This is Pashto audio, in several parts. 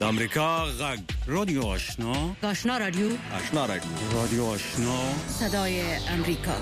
امریکا غږ رادیو آشنا رادیو رادیو آشنا صدای امریکا.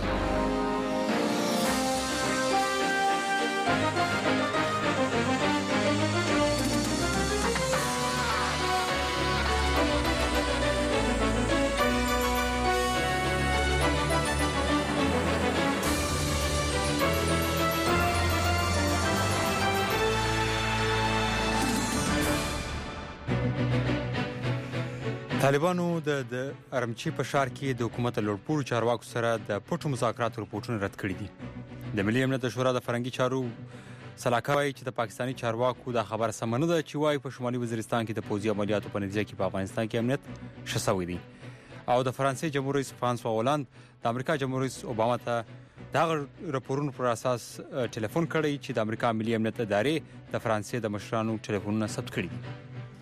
طالبانو د ارمچی په شهر کې د حکومت لوړپوړو چارواکو سره د پټو مذاکراتو رپورټونه رد کړي دي. د ملي امنیت شورا د فرنګي چارو سلاکار وايي چې د پاکستاني چارواکو د خبر سمنه ده چې وايي په شمالي وزیرستان کې د پوځي عملیاتو په نتیجه کې په افغانستان کې امنیت شسوي دي. او د فرانسې جمهور رئیس فرانسوا هولند د امریکا جمهور رئیس اوباما ته دا راپورونو پر اساس ټلیفون کړی چې د امریکا ملي امنیت ادارې د فرانسې د مشرانو ټلیفونونه ثبت کړي دي.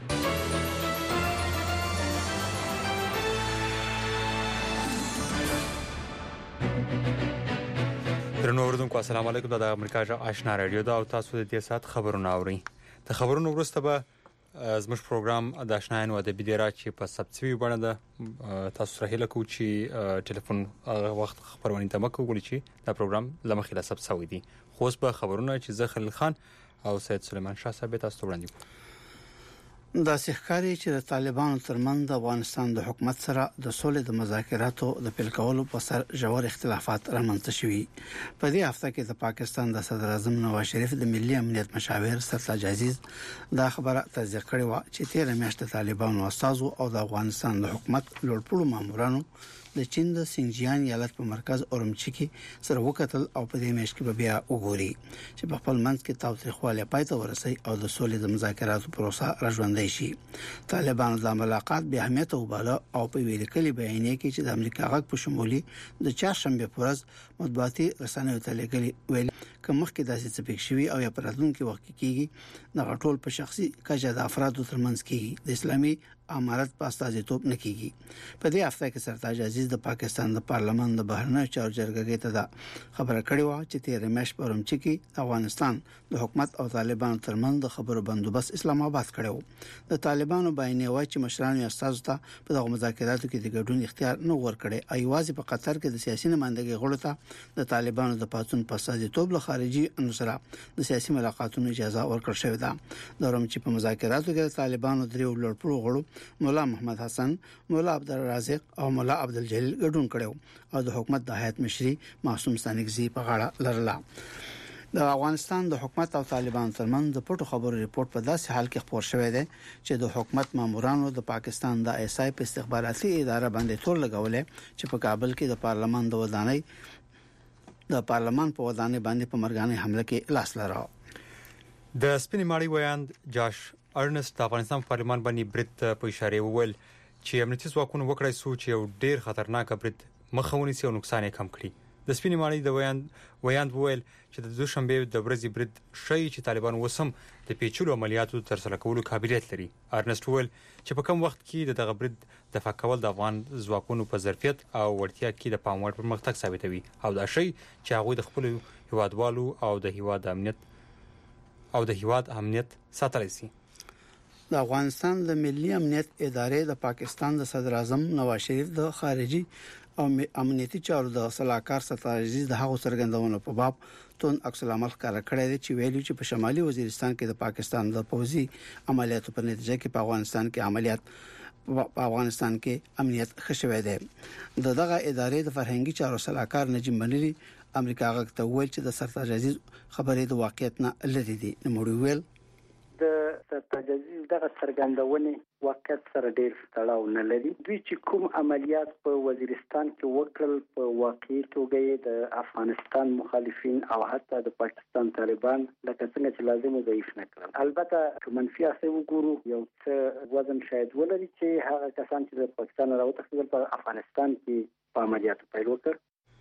درنو اوریدونکو السلام علیکم. د امریکا جغ آشنا رادیو دا او تاسو د دې سات خبرونه اورئ. د خبرونو وروسته به زموږ پروګرام د آشناین و د بيدرا چې په سبسوي باندې د تاسو سره هله کو چې ټلیفون وخت خبرونه ته مکو غوړي چې دا پروګرام لمخې لا سبسوي دي. خو اوس به خبرونه چې زه خلیل خان او سید سلیمان شاه صاحب تاسو وړاندې کوم. دا ښکاري چې د طالبانو ترمنځ د افغانستان د حکومت سره د سولې د مذاکراتو د پیل کولو په سر ژور اختلافات رامنځته شوي. په دې هفته کې د پاکستان د صدر اعظم نواز شریف د ملي امنیت مشاور سرتاج عزیز دا خبره تصدیق کړې و چې 13 میاشتې طالبانو استازو او د افغانستان د حکومت لوړپوړو مامورانو د چین د سنجیان ایالت په مرکز اورمچی کې سره وکتل او په دې میاشت کې به بیا وګوري چې په خپل منځ کې تاوتریخوالی پای ته ورسي او د سولې د مذاکراتو پروسه راژوندۍ شي. طالبانو د ملاقات به اهمیت وباله او په ویل کلی بیانیه کې چې د امریکا غږ په شمولي د چهارشنبه په ورځ مطبوعاتي رسنیو ته لیکلي ویل کوم مخکې داسې څه پېښ شوی او یا پراتلونکو وخت کې د غټول په شخصي کجا د افرادو ترمنځ کې د اسلامي امارت په استازیتوب نه کیږي. په دې هفته کې سرتاج عزیز د پاکستان د پارلمان د بهرنیو چارو جرګې ته دا خبره کړې و چې 13 میاشتې په اورمچی کې افغانستان د حکومت او طالبانو ترمنځ د خبرو بندوبست اسلام آباد کړو. د طالبانو بیانیه وايي چې مشرانو استازو ته په دغه مذاکراتو کې د ګډون اختیار نه ورکړي. ایوازي په قطر کې د سیاسي نمائندګۍ غړو ته د طالبانو د پاتون په استازیتوب له خارجي عنصر د سیاسي ملاقاتونو اجازه ورکړل شوې ده. د اورمچی په مذاکراتو کې طالبانو درې لوړپوړو غړو مولا محمد حسن، مولا عبدالرازق او مولا عبدالجلیل ګډون کړو او د حکومت د هیئت مشري معصوم ستانکزي په غاړه لرله. د افغانستان د حکومت او طالبانو ترمنځ د پټو خبرو ریپورت په داسې حال کې خبر شوی دی چې د حکومت مامورانو د پاکستان د ایس آی په استخباراتي اداره باندې تور لګولې چې په کابل کې د پارلمان په ودانۍ باندې په مرګانه حمله کې لاس لرا. د سپینې ماړی ویاند جاش ارنست د افغانستان پارلمان باندې برت په اشاره وویل چې امنیتي ځواکونو وکړای سو چې یو ډیر خطرناک برت مخاوني سي او نقصان یې کم کړي. د سپینې ماړی د ویاند وویل چې د دوشنبه د ورځې برت شي چې طالبان وسم د پیچلو عملیاتو تر سره کولو قابلیت لري. ارنست وویل چې په کم وخت کې دغه برت دفاع کول د افغان ځواکونو په ظرفیت او وړتیا کې د پام وړ پرمختګ ثابتوي او دا شی چې هغه د خپل هیوادوالو او د هیواد امنیت ساتلی سي. د افغانستان د ملي امنیت ادارې د پاکستان د صدر اعظم نواز شریف د خارجي او امنیتي چارو د سلاکار سرتاج عزیز د هغو څرګندونو په باب تون عکس العمل ښکاره کړی دی چې ویلي چې په شمالي وزیرستان کې د پاکستان د پوځي عملیاتو په نتیجه کې په افغانستان کې امنیت خښوي دی. دغه ادارې د فرهنګي چارو سلاکار نجم بنري امریکا غږ ته ویل چې د سرتاج عزیز خبرې د واقعیت نه لري دي. نو ویل د سرتاج عزیز دغه څرګندونې واقعیت سره ډېر تړاو نه لري. دوی چې کوم عملیات په وزیرستان کې وکړل په واقعي توګه د افغانستان مخالفین او حتی د پاکستان طالبان لکه څنګه چې لازم ضعیف نه کړل. البته که منفي اثر وګورو یو څه وزن شاید ولري چې هغه کسان چې د پاکستان راوتښتېدل په افغانستان کې په عملیاتو پیل وکړ.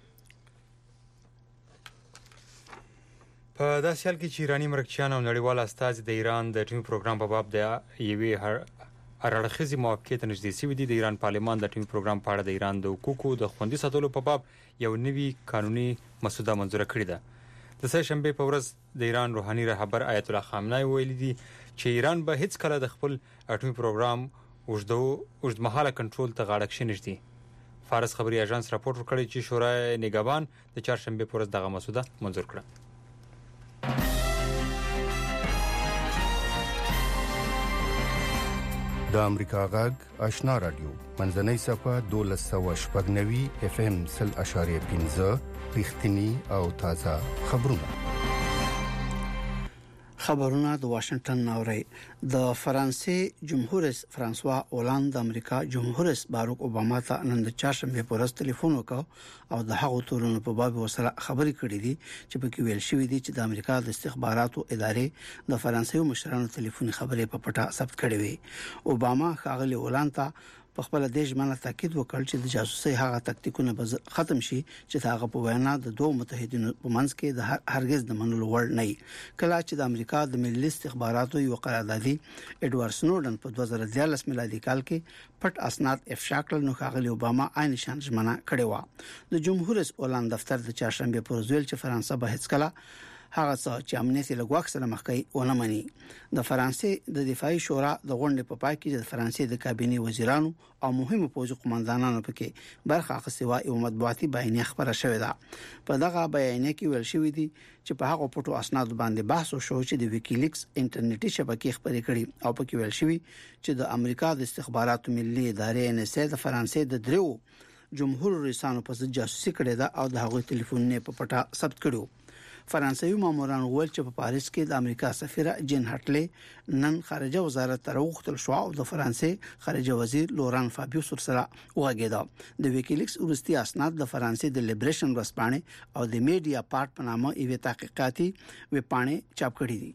په داسې حال کې چې ایرانی مرکچیان او نړیوال استازي د ایران د ټیمي پروګرام په باب د یوې هرړخیزي موافقې ته نږدې شوي دي. د ایران پارلمان د ټیمي پروګرام په اړه د ایران د حقوقو د خوندي ساتلو په باب یو نوي قانوني مسوده منظوره کړې ده. د سه شنبه په ورځ د ایران روحاني رهبر آیت الله خامنه‌ای ویلي دي چې ایران به هیڅ کله د خپل اټومي پروګرام اوږدمهاله کنټرول ته غاړه کښینږدي. فارس خبري اژانس راپور ورکړی چې شورای نگهبان د چهارشنبه پر ورځ دغه مسوده منظور کړه. د امریکا غږ آشنا رادیو منځنۍ صفه 1290 FM 0.15 رښتینی او تازه خبرونه د واشنگټن ناوړي. د فرانسې جمهور رئیس فرانسوا اولاند د امریکا جمهور رئیس باراک اوباما ته نن د چهارشنبه په ورځ ټلیفون وکړ او د هغو تورونو په باب وسره خبرې کړې دي چې په کې ویل شوې دي چې د امریکا د استخباراتو ادارې د فرانسوي مشرانو ټلیفوني خبرې په پټه ثبت کړې وي. اوباما ښاغلي اولاند ته په خپل د ژمنه تاکید وکړ چې د جاسوسي هغه تکتیکونه به ختم شي چې هغه په وینا د دوه متحدینو په منځ کې د هرگز د منلو وړ نه وي. کله چې د امریکا د ملي استخباراتو یو قراردادي اډوارډ سنوډن په 2014 میلادي کال کې پټ اسناد افشا کړل نو ښاغلي اوباما عین شان ژمنه کړې و. د جمهور رئیس اولاند دفتر د چهارشنبه پر ورځ ویل چې فرانسه به هیڅ کله هغه څه چې امنیتي لګواک سره مخ کوي ونه مني. د فرانسې د دفاعي شورا د غونډې په پای کې د فرانسې د کابینې وزیرانو او مهمو پوځي قوماندانانو پکې برخه اخیستې او مطبوعاتي بیانیه خبره شوې ده. په دغه بیانیه کې ویل شوې دي چې په هغه پټو اسناد باندې بحث وشو چې د ویکیلیکس انټرنیټي شبکې خبرې کړي او پکې ویل شوې چې د امریکا د استخباراتو ملي ادارې NSA د فرانسې د دریو جمهور رئیسانو په ضد جاسوسي کړې ده او د هغوی ټلیفونونه په پټه ثبت کړو. فرانسوي ماموران وویل چې په پاریس کې د امریکا سفیره جین هټلې نن خارجه وزارت ته وغوښتل شو او د فرانسې خارجه وزیر لوران فابیو سره وغږېد. د ویکیلیکس ورستي اسناد د فرانسې د لیبریشن ورځپاڼې او د میډیا پارت په نامه یوه تحقیقاتي ویبپاڼې چاپ کړې دي.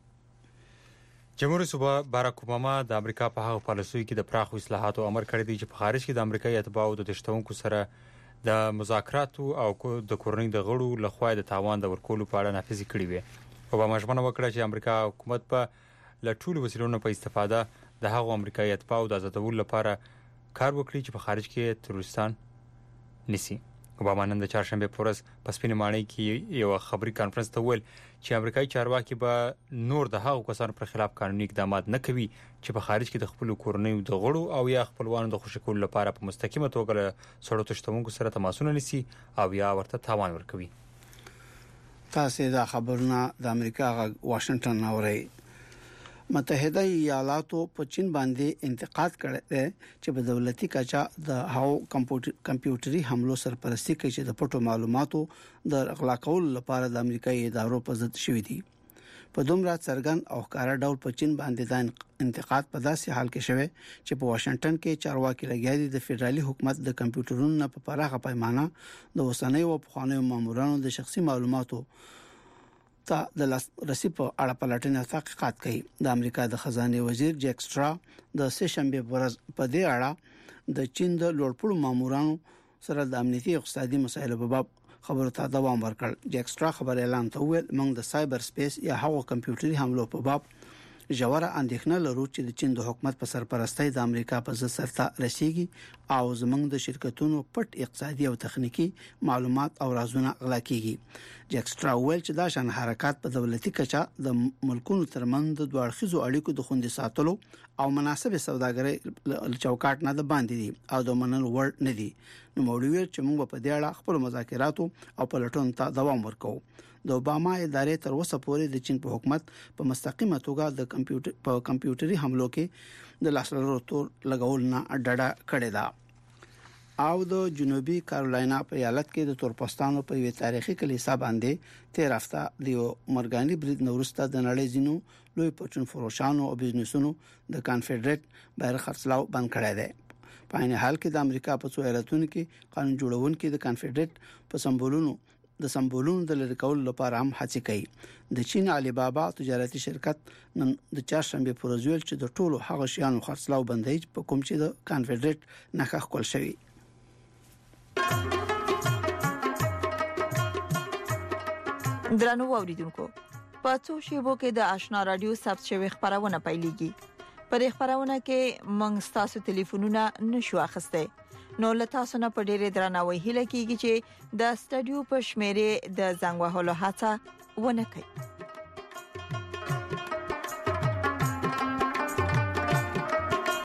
جمهور رئیس باراک اوباما د امریکا په هغه پالیسۍ کې د پراخو اصلاحاتو امر کړی دی چې په خارج کې د امریکایي اتباعو د تشتونکو سره د مذاکراتو او د کورنۍ د غړو لخوا د تاوان د ورکولو په اړه نافذ کړي وي. اوباما ژمنه وکړه چې امریکا حکومت په لټول وسیلونو په استفاده د هغو امریکایي اتباعو د آزادولو لپاره کار وکړي چې په خارج کې تروریستان نسی. اوباما نن د چهارشنبه په ورځ په سپینې ماڼۍ کې یو خبري کانفرنس ته ویل چې امریکایي چارواکي به نور د هغو کسانو پر خلاف قانوني اقدامات نه کوي چې په خارج کې د خپل کورنۍ د غړو او یا خپلوانو د خوشی کولو لپاره په مستقیمه توګه سړو تشتونکو سره تماسونه نیسي او یا ورته تاوان ورکوي. تاسو دا خبرونه د امریکا واشنگټن اورئ. متحده ایالاتو په چین باندې انتقاد کړی دی چې په دولتي کچا د هاو کمپیوټري حملو سرپرستی کوي چې د پټو معلوماتو د اغلا کولو لپاره د امریکایي ادارو په ضد شوې دي. په دومره څرګند او ښکارا ډول په چین باندې د انتقاد په داسې حال کې شوه چې په واشنگټن کې چارواکي لګیا دي د فدرالي حکومت د کمپیوټرونو په پراخه پیمانه د اوسنۍ او پخوانیو مامورانو د شخصي معلوماتو ته د رسې په اړه پلټنه تحقیقات کوي. د امریکا د خزانه وزیر جیک سټرا د سه شنبه ورځ په دې اړه د چین د لوړپوړو مامورانو سره د امنیتي او اقتصادي مسایلو په باب خبرو ته دوام ورکړ. جیک سټرا خبر اعلان ته ویل موږ د سایبر سپیس یا هغو کمپیوټري حملو په باب ژوره اندېښنه لرو چې د چین د حکومت په سرپرستۍ د امریکا په ضد سرته رسیږي او زموږ د شرکتونو پټ اقتصادي او تخنیکی معلومات او رازونه غلا کیږي. جیک سټرا ویل چې دا شان حرکات په دولتي کچا د ملکونو ترمنځ د دوه اړخیزو اړیکو د خوندي ساتلو او مناسب سوداګرۍ چوکاټ نه د باندې دي او د منلو وړ نه دي. نو موږ چې موږ په دې اړه خپل مذاکراتو او پلټون ته دوام ورکوو. د اوباما ادارې تر اوسه پورې د چین په حکومت په مستقیمه توګه د کمپیوټري حملو کې د لاسلرو تور لګول نه ډډه کړې ده. او د جنوبي کارولاینا په ایالت کې د تورپوستانو په یوه تاریخي کلیسا باندې 13 هفته د مرګاني برید نورسته د نړۍ زینو لوی پټون فروشانو او بزنسونو د کانفدرېټ بیرغ خرڅلاو بند کړی دی. په عین حال کې د امریکا په څو ایالتونو کې قانون جوړونکي د کانفدرېټ په سمبولونو د لری کولو لپاره هم هڅه کوي. د چین علي بابا تجارتي شرکت نن د چهارشنبه پر ورځ ویل چې د ټولو هغه شیانو خرڅلاو بندي په کوم چې د کانفدرېټ نخښ کول شوی. درنو اوریدونکو په څو شیبو کې د آشنا رادیو ثبت شوی خبرونه پیلېږي. په دې خبرونه کې موږ تاسو ټلیفونونه نشو اخیسته. نو له تاسو نه په ډېرې درناوي هیله کیږي چې د سټډیو په شمیرې د زنګ وهلو هڅه ونه کړئ.